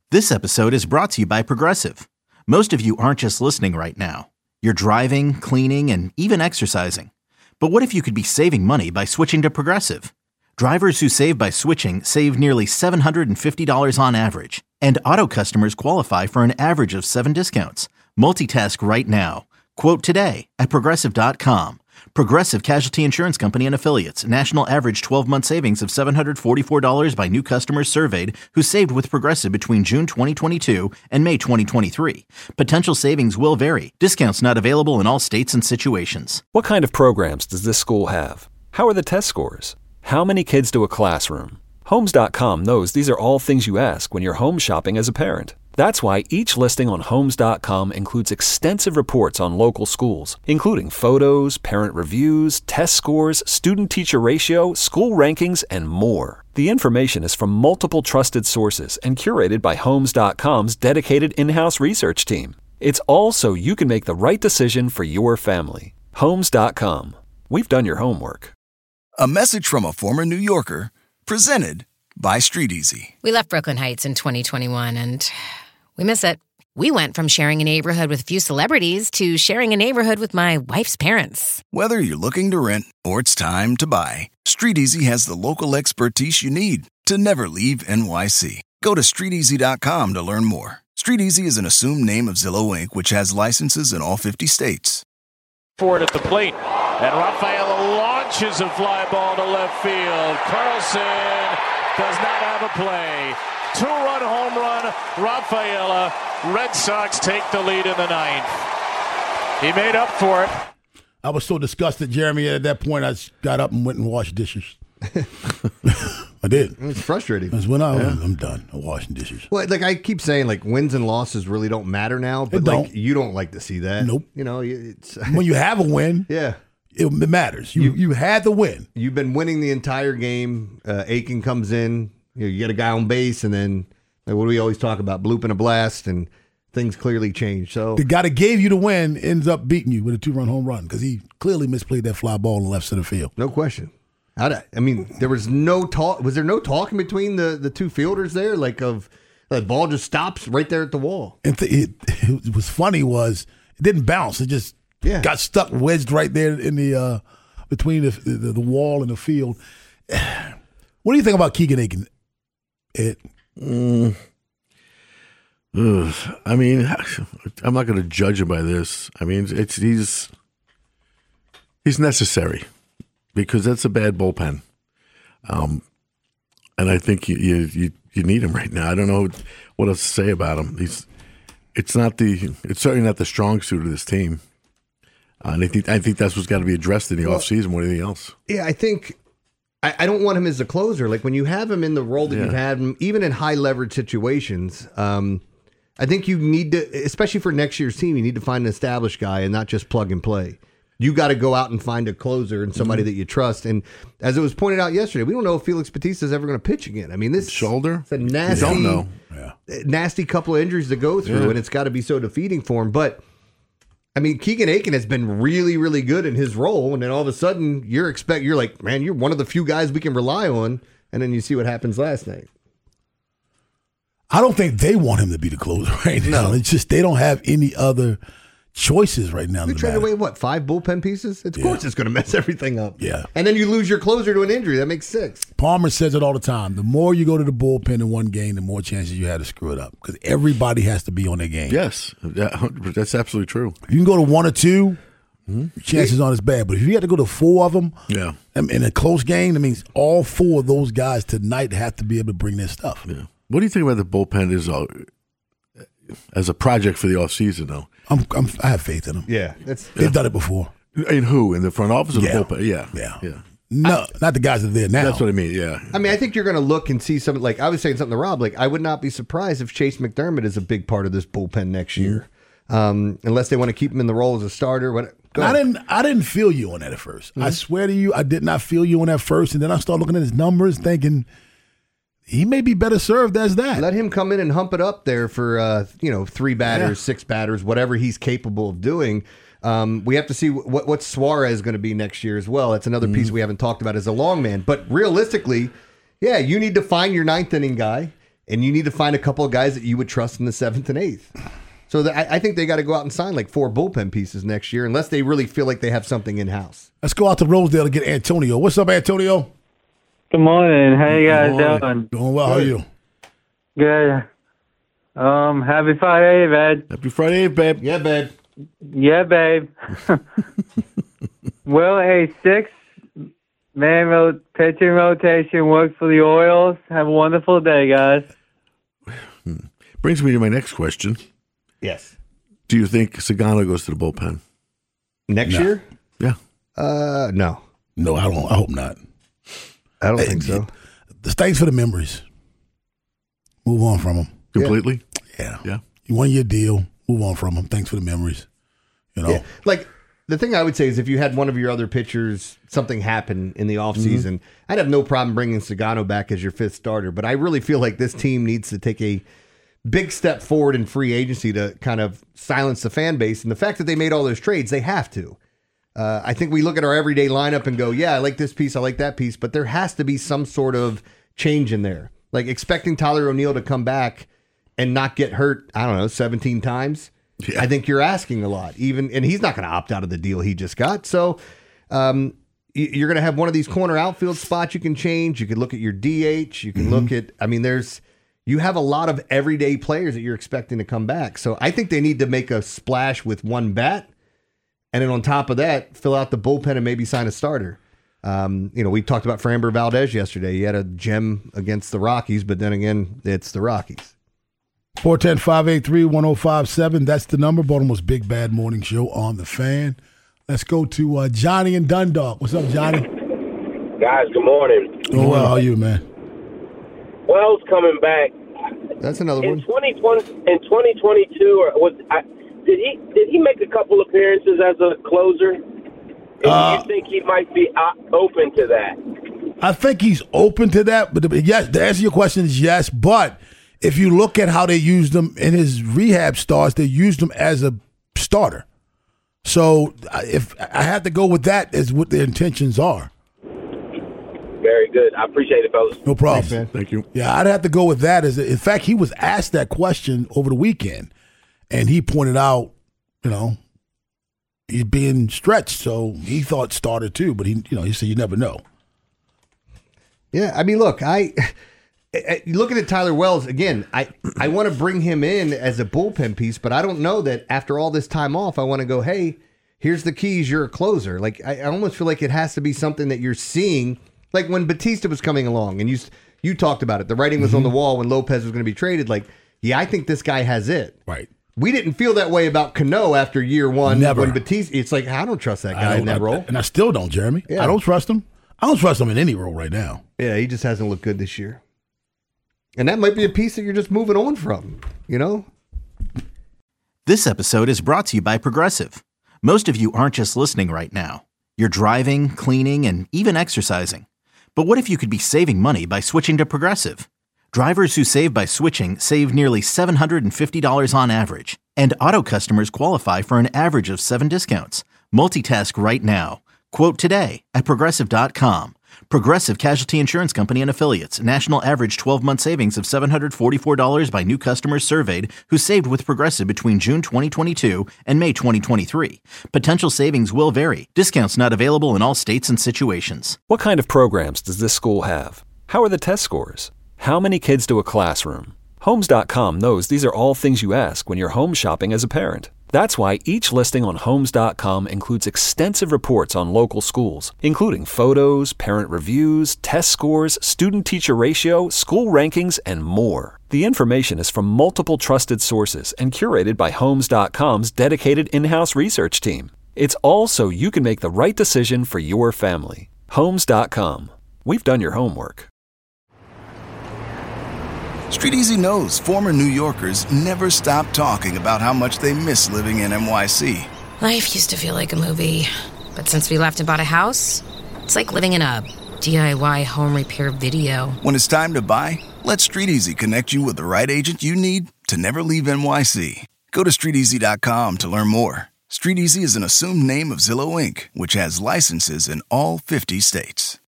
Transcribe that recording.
This episode is brought to you by Progressive. Most of you aren't just listening right now. You're driving, cleaning, and even exercising. But what if you could be saving money by switching to Progressive? Drivers who save by switching save nearly $750 on average. And auto customers qualify for an average of 7 discounts. Multitask right now. Quote today at Progressive.com. Progressive Casualty Insurance Company and Affiliates. National average 12-month savings of $744 by new customers surveyed who saved with Progressive between June 2022 and May 2023. Potential savings will vary. Discounts not available in all states and situations. What kind of programs does this school have? How are the test scores? How many kids do a classroom? Homes.com knows these are all things you ask when you're home shopping as a parent. That's why each listing on Homes.com includes extensive reports on local schools, including photos, parent reviews, test scores, student-teacher ratio, school rankings, and more. The information is from multiple trusted sources and curated by Homes.com's dedicated in-house research team. It's all so you can make the right decision for your family. Homes.com. We've done your homework. A message from a former New Yorker, presented by Street Easy. We left Brooklyn Heights in 2021 and we miss it. We went from sharing a neighborhood with a few celebrities to sharing a neighborhood with my wife's parents. Whether you're looking to rent or it's time to buy, Street Easy has the local expertise you need to never leave NYC. Go to StreetEasy.com to learn more. Street Easy is an assumed name of Zillow Inc., which has licenses in all 50 states. Ford at the plate, and Rafaela launches a fly ball to left field. Carlson does not have a play. 2-run home run, Rafaela. Red Sox take the lead in the ninth. He made up for it. I was so disgusted, Jeremy, at that point I got up and went and washed dishes. I did. It was frustrating. That's when I'm done. I'm washing dishes. Well, like I keep saying, like wins and losses really don't matter now, but like you don't like to see that. Nope. You know, it's when you have a win, yeah, it matters. You had the win. You've been winning the entire game. Aiken comes in. You get a guy on base, and then like, what do we always talk about? Bloop and a blast, and things clearly change. So the guy that gave you the win ends up beating you with a 2-run home run because he clearly misplayed that fly ball in the left center field. No question. I mean, there was no talk. Was there no talk in between the two fielders there? Like the ball just stops right there at the wall. And it was funny was it didn't bounce. It just got stuck wedged right there in the between the wall and the field. What do you think about Keegan Aiken? I mean, I'm not going to judge him by this. I mean, he's necessary because that's a bad bullpen, and I think you need him right now. I don't know what else to say about him. It's certainly not the strong suit of this team, and I think that's what's got to be addressed in the offseason more than anything else. Yeah, I think. I don't want him as a closer. Like when you have him in the role that you've had him, even in high leverage situations, I think you need to, especially for next year's team, you need to find an established guy and not just plug and play. You got to go out and find a closer and somebody that you trust. And as it was pointed out yesterday, we don't know if Felix Bautista is ever going to pitch again. I mean, this shoulder, it's a nasty, don't know. Nasty couple of injuries to go through, and it's got to be so defeating for him. But I mean, Keegan Aiken has been really, really good in his role, and then all of a sudden you're like, man, you're one of the few guys we can rely on, and then you see what happens last night. I don't think they want him to be the closer right now. No. It's just they don't have any other choices right now. We traded away, 5 bullpen pieces? Of course it's going to mess everything up. Yeah. And then you lose your closer to an injury. That makes 6. Palmer says it all the time. The more you go to the bullpen in one game, the more chances you have to screw it up because everybody has to be on their game. Yes, that's absolutely true. If you can go to 1 or 2, chances aren't as bad. But if you have to go to 4 of them in a close game, that means all 4 of those guys tonight have to be able to bring their stuff. Yeah. What do you think about the bullpen as a project for the offseason, though? I have faith in them. Yeah. They've done it before. In who? In the front office or the bullpen? Yeah. No, not the guys that are there now. That's what I mean, yeah. I mean, I think you're going to look and see something like I was saying something to Rob. Like, I would not be surprised if Chase McDermott is a big part of this bullpen next year, unless they want to keep him in the role as a starter. I didn't feel you on that at first. I swear to you, I did not feel you on that first. And then I started looking at his numbers, thinking he may be better served as that. Let him come in and hump it up there for 3 batters, 6 batters, whatever he's capable of doing. We have to see what Suarez is going to be next year as well. That's another piece we haven't talked about as a long man. But realistically, you need to find your 9th inning guy. and you need to find a couple of guys that you would trust in the 7th and 8th. So I think they got to go out and sign like 4 bullpen pieces next year, unless they really feel like they have something in-house. Let's go out to Rosedale to get Antonio. What's up, Antonio? Good morning. How you guys doing? Doing well. How are you? Good. Happy Friday, babe. Happy Friday, babe. Yeah, babe. Yeah, babe. Will a 6-man pitching rotation work for the Orioles? Have a wonderful day, guys. Brings me to my next question. Yes. Do you think Sagano goes to the bullpen? Next year? Yeah. No. No, I don't. I hope not. I don't think so. Thanks for the memories. Move on from them. Completely? Yeah. Yeah. You won your deal. Move on from them. Thanks for the memories. You know? Yeah. Like, the thing I would say is if you had one of your other pitchers, something happen in the offseason, I'd have no problem bringing Sagano back as your 5th starter. But I really feel like this team needs to take a big step forward in free agency to kind of silence the fan base. And the fact that they made all those trades, they have to. I think we look at our everyday lineup and go, yeah, I like this piece, I like that piece, but there has to be some sort of change in there. Like expecting Tyler O'Neill to come back and not get hurt, 17 times. Yeah. I think you're asking a lot. And he's not going to opt out of the deal he just got. So you're going to have one of these corner outfield spots you can change. You could look at your DH. You can look at, you have a lot of everyday players that you're expecting to come back. So I think they need to make a splash with one bat. And then on top of that, fill out the bullpen and maybe sign a starter. We talked about Framber Valdez yesterday. He had a gem against the Rockies, but then again, it's the Rockies. 410-583-1057. That's the number. Baltimore's Big Bad Morning Show on The Fan. Let's go to Johnny in Dundalk. What's up, Johnny? Guys, good morning. Oh, well, how are you, man? Wells coming back. That's another one. In 2022, did he make a couple appearances as a closer? And do you think he might be open to that? I think he's open to that, but yes, the answer to your question is yes. But if you look at how they used him in his rehab starts, they used him as a starter. So if I have to go with that, is what their intentions are. Very good. I appreciate it, fellas. No problem. Thanks, man. Thank you. Yeah, I'd have to go with that. In fact, he was asked that question over the weekend, and he pointed out, he's being stretched, so he thought starter too. But he said you never know. Yeah, look, looking at Tyler Wells again. I want to bring him in as a bullpen piece, but I don't know that after all this time off, I want to go, hey, here's the keys. You're a closer. Like I almost feel like it has to be something that you're seeing. Like when Batista was coming along, and you talked about it. The writing was on the wall when Lopez was going to be traded. Like, yeah, I think this guy has it. Right. We didn't feel that way about Cano after year one. Never. When Batista, it's like, I don't trust that guy in that role. And I still don't, Jeremy. Yeah. I don't trust him. I don't trust him in any role right now. Yeah, he just hasn't looked good this year. And that might be a piece that you're just moving on from, This episode is brought to you by Progressive. Most of you aren't just listening right now. You're driving, cleaning, and even exercising. But what if you could be saving money by switching to Progressive? Drivers who save by switching save nearly $750 on average, and auto customers qualify for an average of 7 discounts. Multitask right now. Quote today at Progressive.com. Progressive Casualty Insurance Company and Affiliates. National average 12-month savings of $744 by new customers surveyed who saved with Progressive between June 2022 and May 2023. Potential savings will vary. Discounts not available in all states and situations. What kind of programs does this school have? How are the test scores? How many kids do a classroom? Homes.com knows these are all things you ask when you're home shopping as a parent. That's why each listing on Homes.com includes extensive reports on local schools, including photos, parent reviews, test scores, student-teacher ratio, school rankings, and more. The information is from multiple trusted sources and curated by Homes.com's dedicated in-house research team. It's all so you can make the right decision for your family. Homes.com. We've done your homework. Street Easy knows former New Yorkers never stop talking about how much they miss living in NYC. Life used to feel like a movie, but since we left and bought a house, it's like living in a DIY home repair video. When it's time to buy, let Street Easy connect you with the right agent you need to never leave NYC. Go to StreetEasy.com to learn more. Street Easy is an assumed name of Zillow Inc., which has licenses in all 50 states.